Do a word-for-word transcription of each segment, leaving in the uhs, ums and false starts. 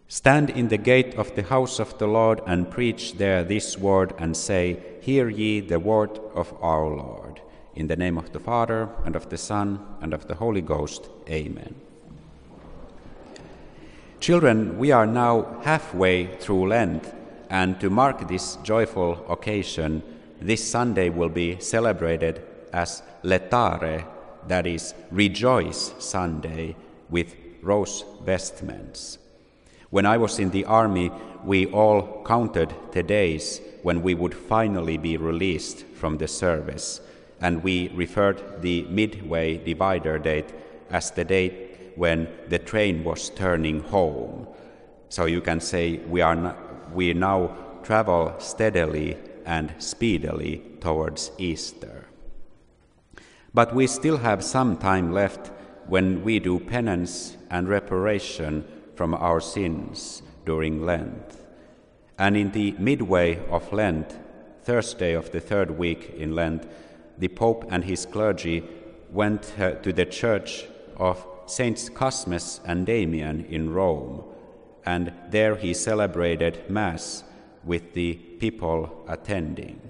Stand in the gate of the house of the Lord and preach there this word and say, Hear ye the word of our Lord. In the name of the Father, and of the Son, and of the Holy Ghost. Amen. Children, we are now halfway through Lent, and to mark this joyful occasion, this Sunday will be celebrated as Letare, that is, Rejoice Sunday, with rose vestments. When I was in the army, we all counted the days when we would finally be released from the service, and we referred the midway divider date as the date when the train was turning home. So you can say we are not, we now travel steadily and speedily towards Easter. But we still have some time left when we do penance and reparation from our sins during Lent. And in the midway of Lent, Thursday of the third week in Lent, the Pope and his clergy went uh, to the church of Saints Cosmas and Damian in Rome, and there he celebrated Mass with the people attending.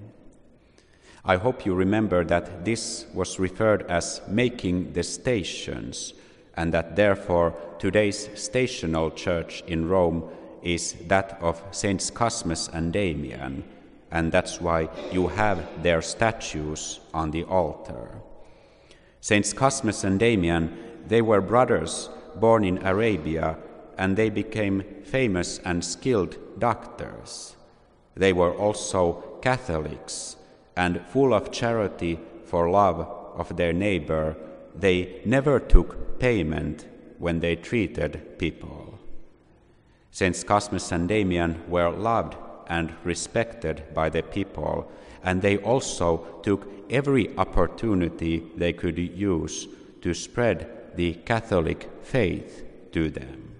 I hope you remember that this was referred as making the stations, and that therefore today's stational church in Rome is that of Saints Cosmas and Damian, and that's why you have their statues on the altar. Saints Cosmas and Damian, they were brothers born in Arabia, and they became famous and skilled doctors. They were also Catholics, and full of charity for love of their neighbor, they never took payment when they treated people. Saints Cosmas and Damian were loved and respected by the people, and they also took every opportunity they could use to spread the Catholic faith to them.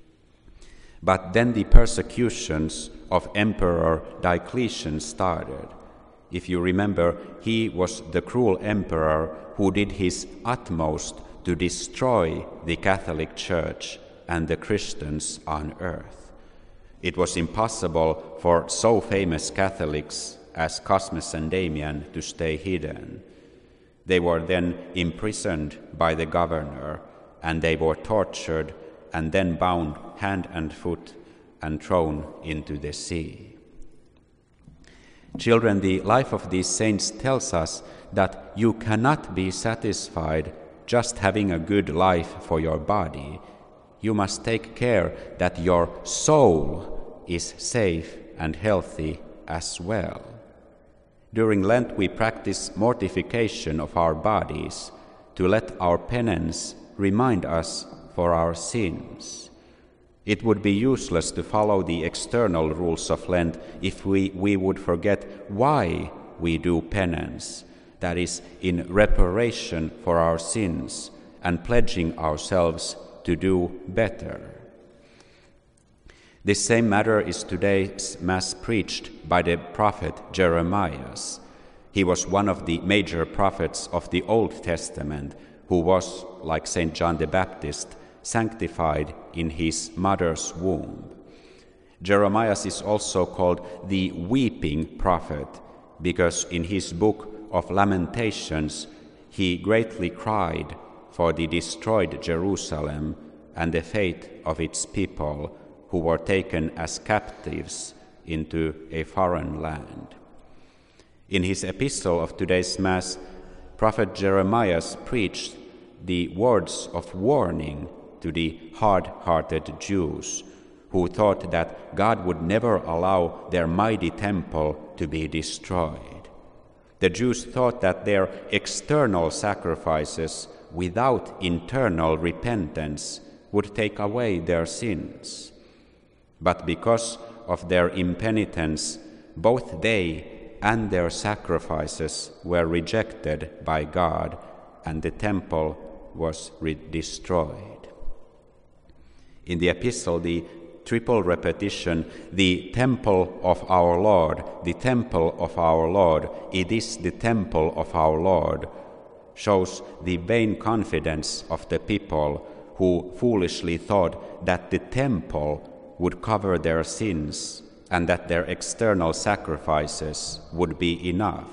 But then the persecutions of Emperor Diocletian started. If you remember, he was the cruel emperor who did his utmost to destroy the Catholic Church and the Christians on earth. It was impossible for so famous Catholics as Cosmas and Damian to stay hidden. They were then imprisoned by the governor, and they were tortured and then bound hand and foot and thrown into the sea. Children, the life of these saints tells us that you cannot be satisfied just having a good life for your body. You must take care that your soul is safe and healthy as well. During Lent, we practice mortification of our bodies to let our penance remind us for our sins. It would be useless to follow the external rules of Lent if we, we would forget why we do penance, that is, in reparation for our sins and pledging ourselves to do better. This same matter is today's Mass preached by the prophet Jeremiah. He was one of the major prophets of the Old Testament who was, like Saint John the Baptist, sanctified in his mother's womb. Jeremiah is also called the weeping prophet because in his book of Lamentations he greatly cried for the destroyed Jerusalem and the fate of its people who were taken as captives into a foreign land. In his epistle of today's Mass, Prophet Jeremiah preached the words of warning to the hard-hearted Jews who thought that God would never allow their mighty temple to be destroyed. The Jews thought that their external sacrifices without internal repentance would take away their sins. But because of their impenitence, both they and their sacrifices were rejected by God, and the temple was re- destroyed. In the epistle, the triple repetition, the temple of our Lord, the temple of our Lord, it is the temple of our Lord, shows the vain confidence of the people who foolishly thought that the temple would cover their sins and that their external sacrifices would be enough.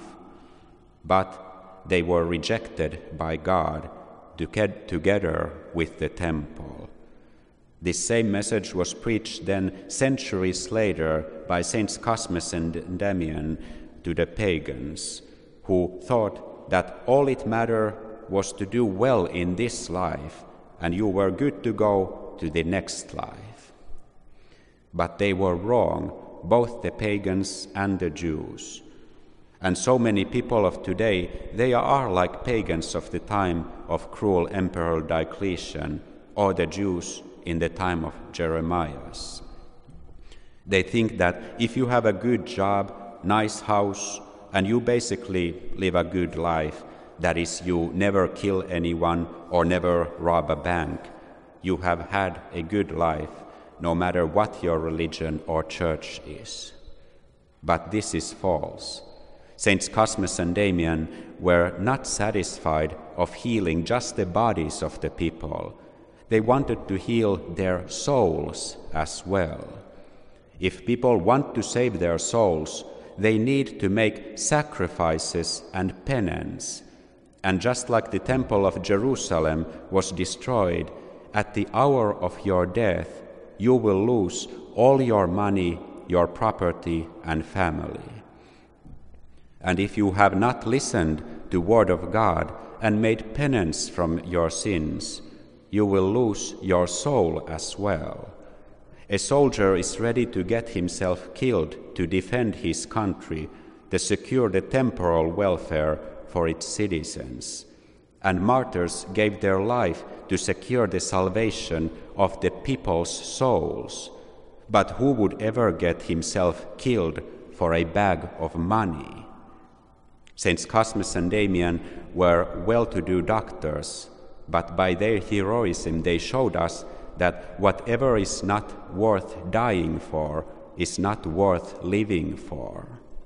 But they were rejected by God together with the temple. This same message was preached then centuries later by Saints Cosmas and Damian to the pagans, who thought that all it mattered was to do well in this life, and you were good to go to the next life. But they were wrong, both the pagans and the Jews. And so many people of today, they are like pagans of the time of cruel Emperor Diocletian, or the Jews in the time of Jeremias. They think that if you have a good job, nice house, and you basically live a good life, that is, you never kill anyone or never rob a bank, you have had a good life, no matter what your religion or church is. But this is false. Saints Cosmas and Damian were not satisfied of healing just the bodies of the people. They wanted to heal their souls as well. If people want to save their souls, they need to make sacrifices and penance. And just like the Temple of Jerusalem was destroyed, at the hour of your death, you will lose all your money, your property, and family. And if you have not listened to the word of God and made penance from your sins, you will lose your soul as well. A soldier is ready to get himself killed to defend his country, to secure the temporal welfare for its citizens. And martyrs gave their life to secure the salvation of the people's souls. But who would ever get himself killed for a bag of money? Saints Cosmas and Damian were well-to-do doctors, but by their heroism they showed us that whatever is not worth dying for is not worth living for.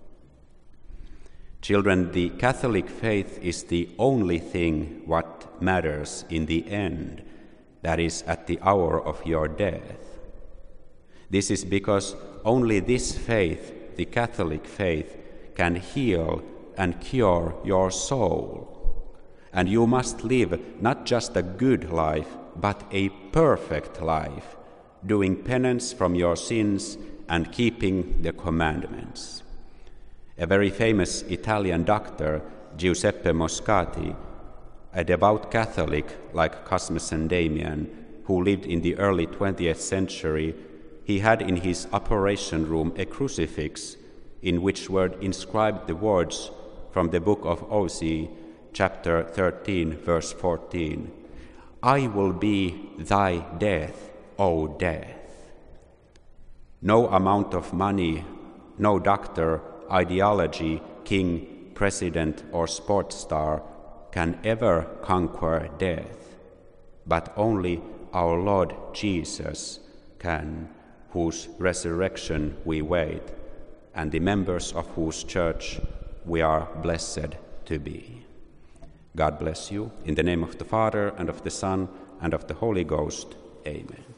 Children, the Catholic faith is the only thing what matters in the end, that is, at the hour of your death. This is because only this faith, the Catholic faith, can heal and cure your soul. And you must live not just a good life, but a perfect life, doing penance from your sins and keeping the commandments. A very famous Italian doctor, Giuseppe Moscati, a devout Catholic like Cosmas and Damian, who lived in the early twentieth century, he had in his operation room a crucifix in which were inscribed the words from the book of Osee, chapter thirteen, verse fourteen, "I will be thy death, O death." No amount of money, no doctor, ideology, king, president, or sports star can ever conquer death, but only our Lord Jesus can, whose resurrection we wait, and the members of whose church we are blessed to be. God bless you. In the name of the Father, and of the Son, and of the Holy Ghost. Amen.